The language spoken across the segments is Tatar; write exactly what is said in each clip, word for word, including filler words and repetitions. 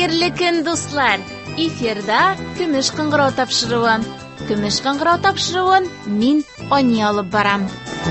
Хәерле көн, дуслар! Эфирда көмеш кыңгырау тапшыруы. Көмеш кыңгырау тапшыруын мин Ани алып барам.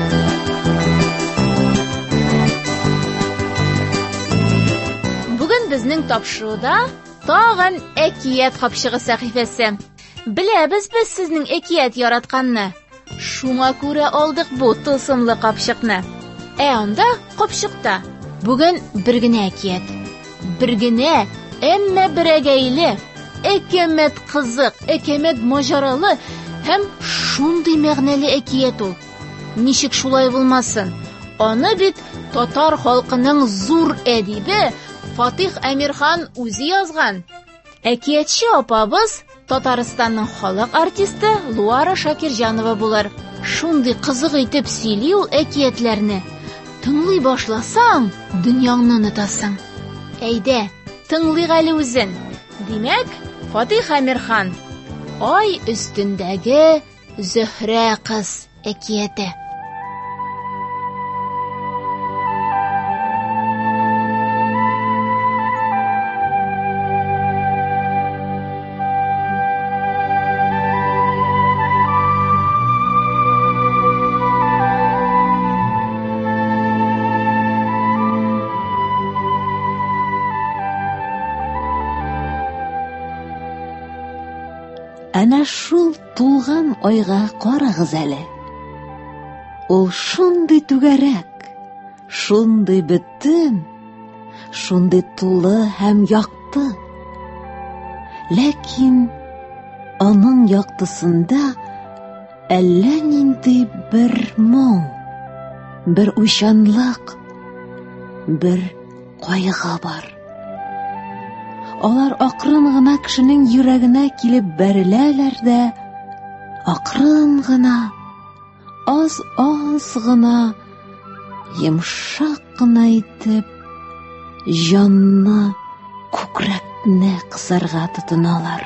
Бүген безнең тапшыруда тагын әкият капчыгы сәхифәсе. Беләбез без сезнең әкият яратканны. Шуңа күрә алдык бу тылсымлы капчыкны. Ә анда капчыкта бүген бер генә әкият. Бер генә, әмма берәгәйле, әкәмәт кызык, әкәмәт маҗаралы һәм шундый мәгънәле әкият ул. Ничек шулай булмасын? Аны бит татар халкының зур әдибе Фатих Әмирхан үзе язган. Әкиятчы апабыз Татарстанның халык артисты Луара Шакирҗанова булыр. Шундый кызык итеп сөйли ул әкиятләрне. Тыңлый башласаң, дөньяңны онытасың. Әйдә, тыңлыйк әле үзен. Димәк, Фатих Әмирхан, Ай өстендәге Зөһрә кыз әкияте. Әнә шул тулган айга карагыз әле. Ул шундый түгәрәк, шундый бөтен, шундый тулы һәм якты. Ләкин аның яктысында әллә нинди бер моң, бер уйчанлык, бер кайгы бар. Алар акрын гына кешенең йөрәгенә килеп бәреләләр дә, акрын гына, аз-аз гына, йомшак кына итеп, җанны, күкрәкне кысарга тотыналар.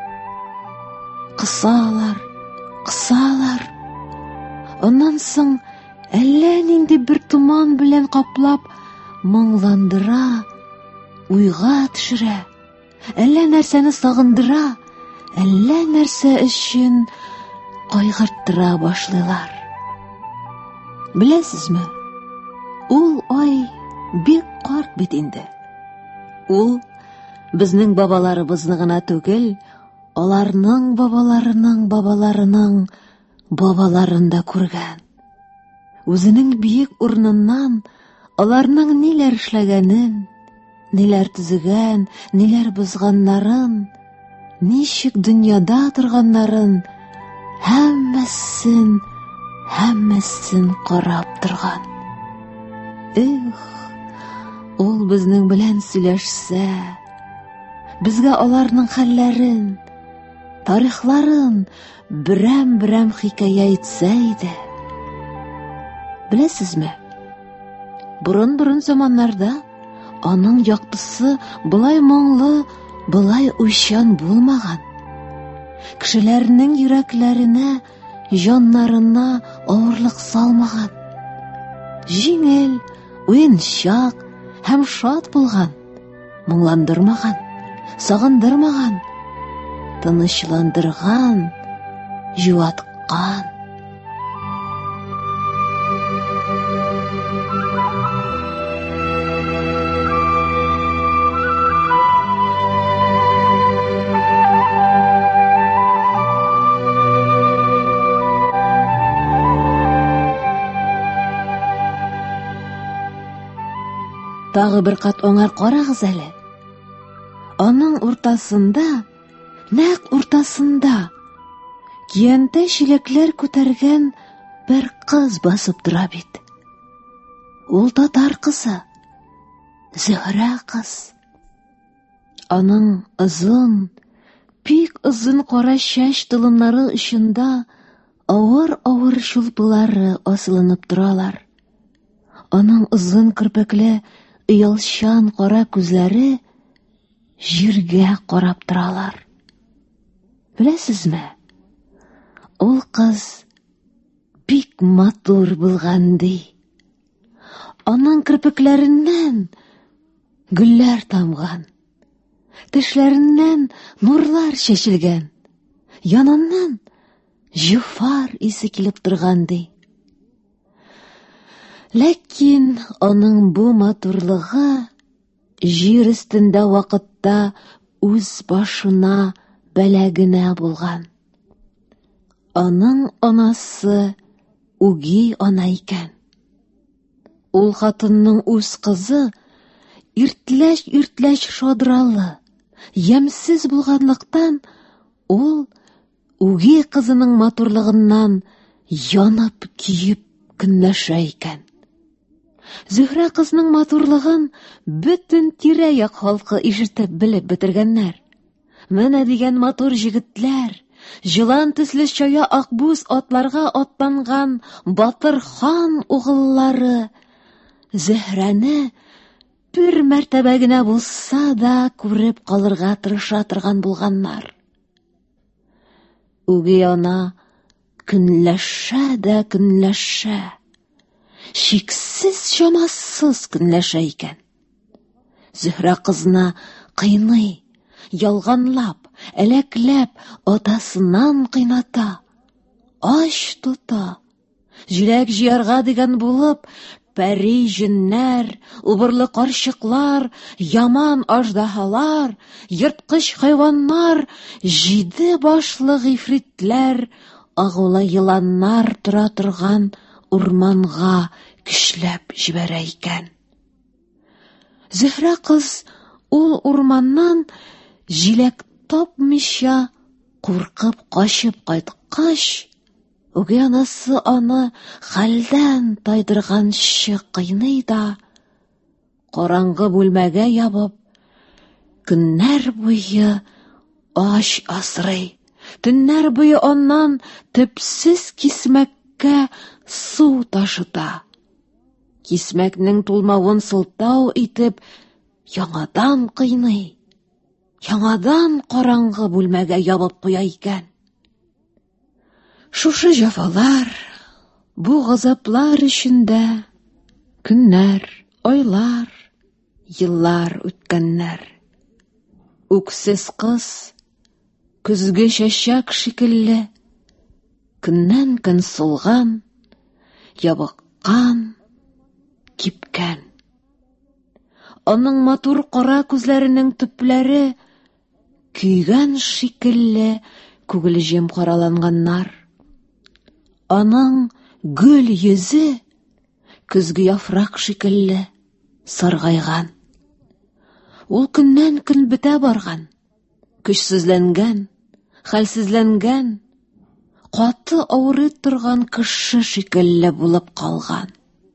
Кысалар, кысалар. Оннан соң әллә нинди бер туман белән каплап, моңландыра, уйга төшерә. Әллә нәрсәне сагындыра, әллә нәрсә өчен кайгыртыра башлыйлар. Беләсезме? Ул ай бик карт бит инде. Ул безнең бабаларыбызны гына түгел, аларның бабаларының бабаларының бабаларын да күргән. Үзенең биек урыныннан аларның ниләр эшләгәнен, ниләр төзегән, ниләр бозганнарын, ничек дөньяда торганнарын, һәммәсен, һәммәсен карап торган. Их, ул безнең белән сөйләшсә, безгә аларның хәлләрен, тарихларын берәм-берәм хикая итсә иде. Беләсезме? Бурын-бурын заманнарда аның яктысы былай моңлы, былай уйчан булмаган. Кешеләрнең йөрәкләренә, җаннарына авырлык салмаган. Җиңел, уенчак һәм шат булган, моңландырмаган, сагындырмаган, тынычландырган, җуаткан. Тагы бер кат аңар карагыз әле. Аның уртасында, нәкъ уртасында, киянтә чиләкләр күтәргән бер кыз басып тора бит. Ул татар кызы, Зөһрә кыз. Аның озын, бик озын кара чәч толымнары очында авыр-авыр шулпылары асылынып торалар. Аның озын кирпекле Ялчан кара күзләре җиргә карап торалар. Беләсезме? Ул кыз бик матур булган ди. Аның кирпекләреннән гөлләр тамган. тешләреннән нурлар чәчелгән, яныннан җуфар исе килеп торган ди. Ләкин аның бу матурлыгы җир өстендә вакытта үз башына бәла генә булган. Аның анасы үги ана икән. Ул хатынның үз кызы иртләш-иртләш шадралы, ямьсез булганлыктан, ул үги кызының матурлыгыннан янып киеп көнләшә икән. Зөһрә кызның матурлыгын бөтен тирә-як халкы ишетеп белеп бетергәннәр. Менә дигән матур җегетләр, җылан төсле чая акбүз атларга атланган батыр хан угыллары Зөһрәне бер мәртәбә генә булса да күреп калырга тырыша торган булганнар. Үги ана көнләшә дә көнләшә, чиксез чамасыз көнләшә икән. Зөһрә кызны кыйный, ялганлап, әләкләп атасынан кыйната, ач тота. Җиләк җыярга дигән булып, пәри җеннәр, убырлы карчыклар, яман аждаһалар, йырткыч хайваннар, җиде башлы гыйфритләр, агулы йыланнар тора торган урманга көчләп җибәрә икән. Зөһрә кыз ул урманнан җиләк тапмыйча куркып качып кайткач, үги анасы аны хәлдән тайдырганчы кыйный да, караңгы бүлмәгә ябып, көннәр буе ач асрый, төннәр буе аннан төпсез кисмәккә су ташыта. Кисмәкнең тулмавын сылтау итеп, яңадан кыйный, яңадан караңгы бүлмәгә ябып куя икән. Шушы җәфалар, бу газаплар эчендә көннәр, айлар, еллар үткәннәр. Үксез кыз көзге чәчәк шикелле, көннән-көн сулган, ябыккан, кипкән. Аның матур кара күзләренең төпләре көйгән шикелле күгелҗем караланганнар. Аның гөл йөзе көзге яфрак шикелле саргайган. Ул көннән-көн бетә барган, көчсезләнгән, хәлсезләнгән, каты авырый торган кеше шикелле булып калган.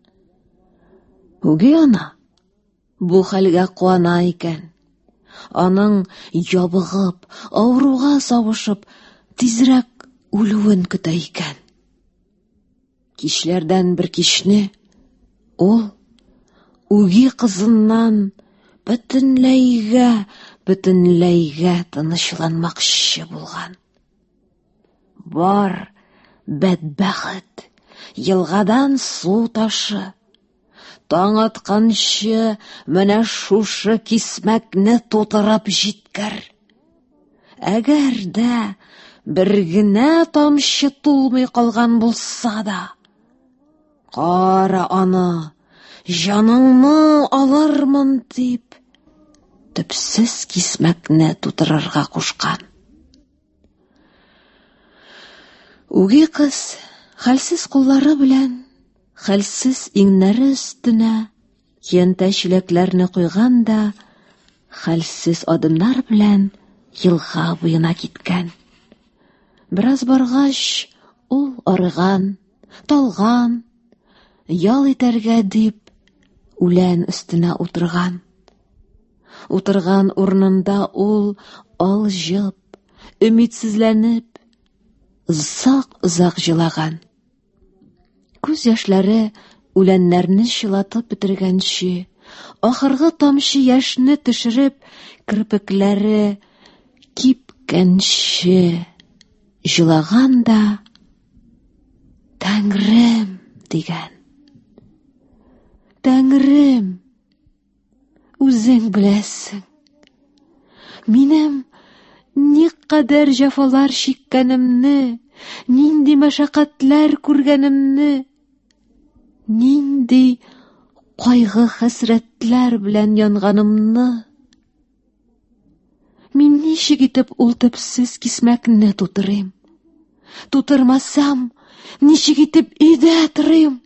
Үги ана бу хәлгә куана икән. Аның ябыгып, авыруга савышып, тизрәк үлүен көтә икән. Кичләрдән бер кичне ул үги кызыннан бөтенләйгә, бөтенләйгә тынычланмакчы булган. Бар, бәдбәхет, елгадан су ташы, таң атканчы менә шушы кисмәкне тутырып җиткер. Әгәр дә бер генә тамчы тулмый калган булса да, кара аны, җаныңны алырмын дип, төпсез кисмәкне тутырырга кушкан. Үги кыз хәлсез куллары белән хәлсез иңнәре өстенә янтә чиләкләрне куйган да, хәлсез адымнар белән елга буена киткән. Бераз баргач, ул арыган, талган, ял итәргә дип, үлән өстенә утырган. Утырган урынында ул алҗып, өмитсезләнеп, озак-озак җылаган. Күз яшьләре үләннәрне чылатып бетергәнче, ахыргы тамчы яшьне төшереп, кирпекләре кипкәнче җылаган да, Тәңрем дигән. Тәңрем, үзең беләсең, минем никадәр җәфалар чиккәнемне, нинди мәшәкатьләр күргәнемне, нинди кайгы хәсрәтләр белән янганымны, мин ничек итеп ул төпсез кисмәкне тутырыйм? Тутырмасам, ничек итеп өйдә торыйм?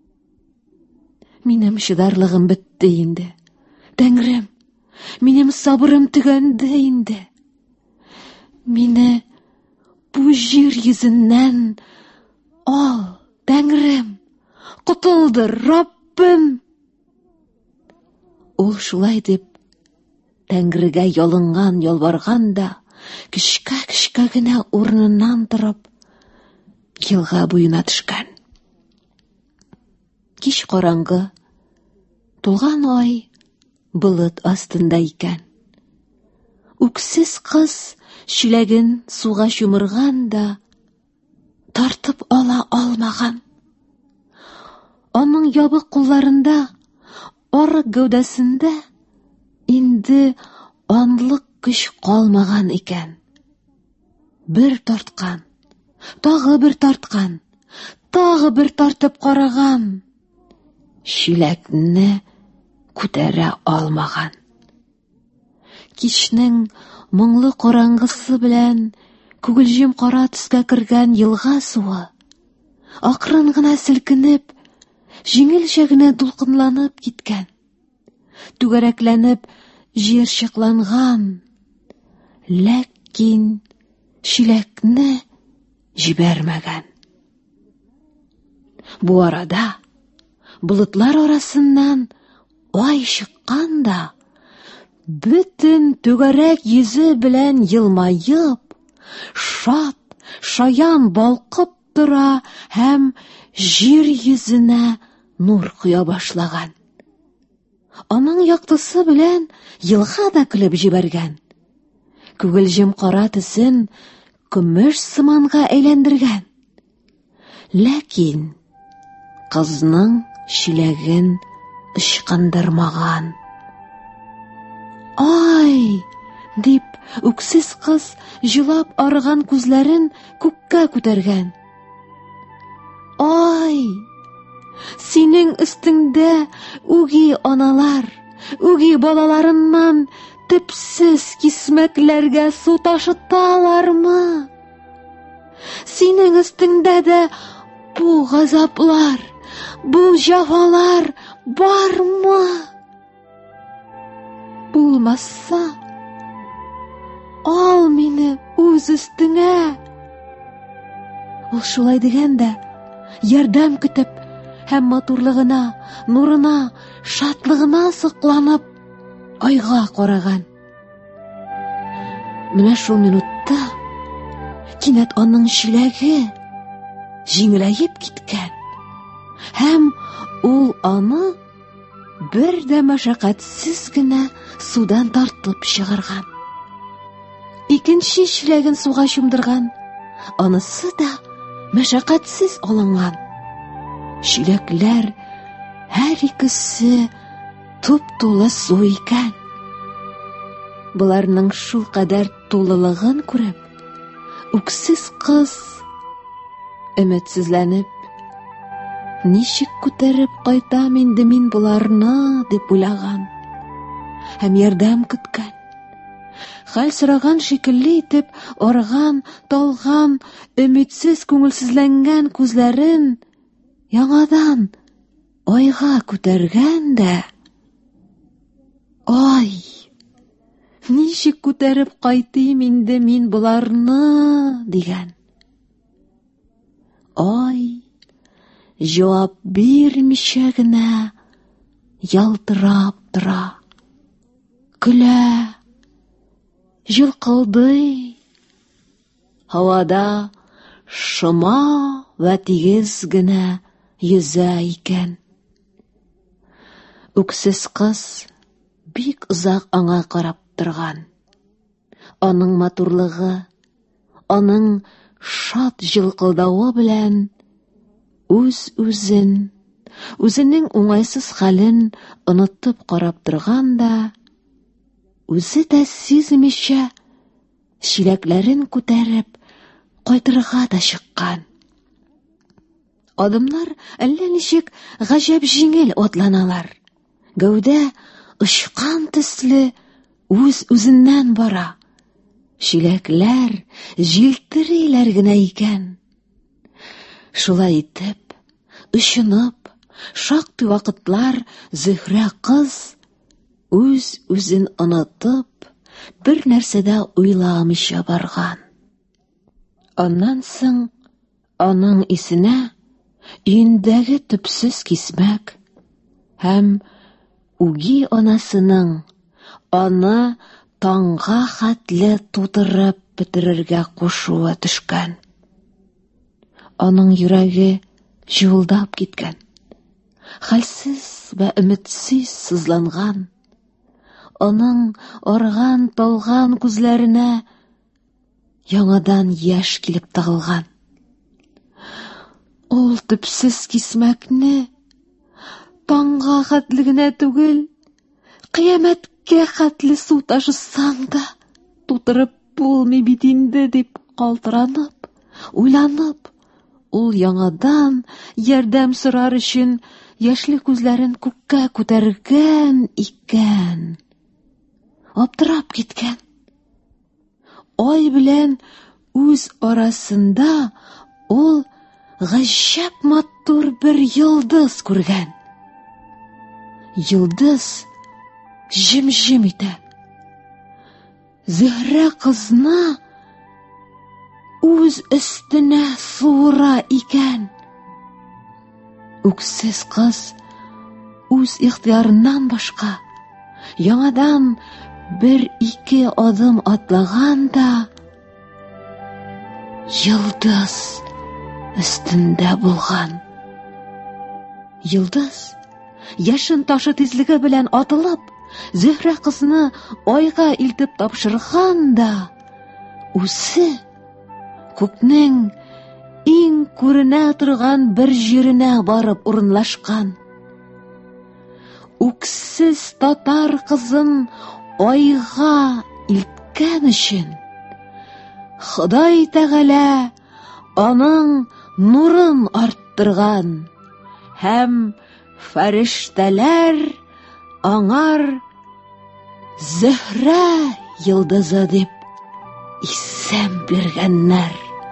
Минем шыдарлыгым бетте инде. Тәңрем, минем сабырым төгәнде инде. Мине бу җир йөзеннән ал, Тәңрем, котылдыр, Раббым. Ул шулай дип Тәңрегә ялынган, ялварган да, кешкә-кешкә генә урыныннан торып, елга буена төшкән. Кич караңгы, тулган ай болыт астында икән. Үксез кыз чиләген суга чумырган да, тартып ала алмаган. Аның ябык кулларында, арык гәүдәсендә инде анлык көч калмаган икән. Бер тарткан, тагы бер тарткан, тагы бер тартып караган. Чиләкне күтәрә алмаган. Кичнең моңлы караңгысы белән күгелҗем кара төскә кергән елга суы акрын гына селкенеп, җиңелчә генә дулкынланып киткән. Түгәрәкләнеп җир чыкланган, ләкин чиләкне җибәрмәгән. Бу арада болытлар арасыннан ай чыккан да, бөтен түгәрәк йөзе белән елмаеп, шат, шаян балкып тора һәм җир йөзенә нур куя башлаган. Аның яктысы белән елга да көлеп җибәргән. Күгелҗем кара төсен көмеш сыманга әйләндергән. Ләкин кызның чиләген ычкындырмаган. Ай! Дип, үксез кыз җылап арыган күзләрен күккә күтәргән. Ай! Синең өстеңдә үги аналар, үги балаларыннан төпсез кисмәкләргә су ташыталармы? Синең өстеңдә дә бу газаплар, бу җәфалар бармы? Булмаса, ал мине үз өстеңә. Ул шулай дигәндә, ярдәм көтеп, һәм матурлыгына, нурына, шатлыгына сокланып, айга караган. Менә шул минутта кинәт аның чиләге җиңеләеп киткән, һәм ул аны бер дә мәшәкатьсез генә судан тартып чыгарган. Икенче чиләген суга чумдырган, анысы да мәшәкатьсез алынган. Чиләкләр һәр икесе туп-тулы су икән. Буларның шул кадәр тулылыгын күреп, үксез кыз өметсезләнеп, ничек күтәреп кайтам инде мин буларны дип уйлаган. Һәм ярдәм көткән. Хәл сораган шикелле итеп арыган, талган, өметсез күңелсезләнгән күзләрен яңадан айга күтәргән дә, ай, ничек күтәреп кайтыйм инде мин буларны дигән. Ай, җавап бирмичә генә ялтырап тора, көлә, җылкылдый. Һавада шома вә тигез генә йөзә икән. Үксез кыз бик озак аңа карап торган. Аның матурлыгы, аның шат җылкылдавы белән үз-үзен, үзенең уңайсыз хәлен онытып карап торган да, үзе дә сизмичә чиләкләрен күтәреп кайтырга да чыккан. Адымнар әллә ничек гаҗәп җиңел атланалар. Гәүдә очкан төсле үз-үзеннән бара. Чиләкләр җилтериләр генә икән. Шулай итеп, очынып, шактый вакытлар Зөһрә кыз үз-үзен онытып, бер нәрсәдә уйламыйча барган. Аннан соң аның исенә өендәге төпсез кисмәк һәм үги анасының аны таңга хәтле тутырып бетерергә кушуы төшкән. Аның йөрәге җылдап киткән. Хәлсез вә өметсез сызланган. Аның арган, талган күзләренә яңадан яшь килеп тыгылган. Ул төпсез кисмәкне таңга хәтле генә түгел, кыямәткә хәтле су ташысаң да тутырып булмый бит инде дип калтыранып, уйланып, ул яңадан ярдәм сорар өчен яшьле күзләрен күккә күтәргән икән. Аптырап киткән. Ай белән үз арасында ул гаҗәп матур бер йолдыз күргән. Йолдыз җим-җим итә. Зөһрә кызны үз өстенә суыра икән. Үксез кыз үз ихтыярыннан башка яңадан бер-ике адым атлаган да йолдыз өстендә булган. Йолдыз яшен ташы тизлеге белән атылып, Зөһрә кызны айга илтеп тапшырган да, үзе күкнең иң күренә торган бер җиренә барып урынлашкан. Үксез татар кызын айга илткән өчен Ходай Тәгалә аның нурын арттырган һәм фәрештәләр аңар Зөһрә йолдызы дип исем биргәннәр.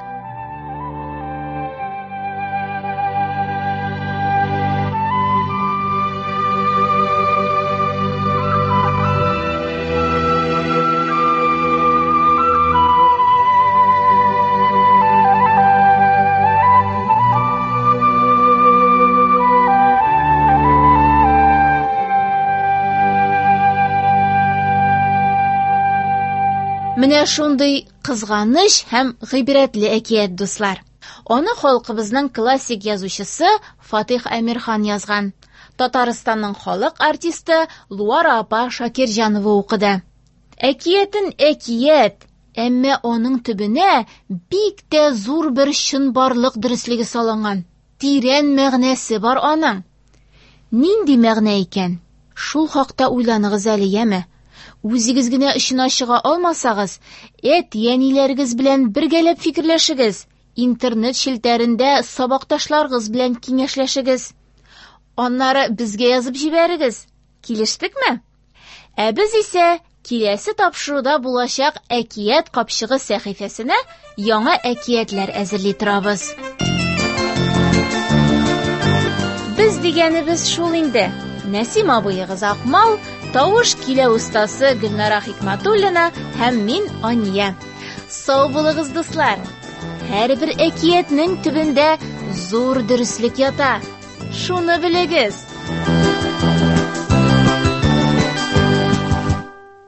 Менә шундый кызганыч һәм гыйбрәтле әкият, дуслар. Аны халкыбызның классик язучысы Фатих Әмирхан язган. Татарстанның халык артисты Луара апа Шакирҗанова укыды. Әкиятен әкият, әмма аның төбенә бик тә зур бер чынбарлык дөрестлеге салынган. Тирән мәгънәсе бар аның. Нинди мәгънә икән? Шул хакта уйланыгыз әле, яме? Үзегез генә очына чыга алмасагыз, әти-әниләрегез белән бергәләп фикерләшегез. Интернет челтәрендә сабакташларыгыз белән киңәшләшегез. Аннары безгә язып җибәрегез. Килештекме? Ә без исә киләсе тапшыруда булачак әкият капчыгы сәхифәсенә яңа әкиятләр әзерли торабыз. Без дигәнебез шул инде. Нәсим абыегыз Акмал, тавыш килә устасы Гөлнара Хикмәтуллина һәм мин Ания. Сау булыгыз, дуслар. Һәрбер әкиятнең төбендә зур дөрестлек ята. Шуны белегез.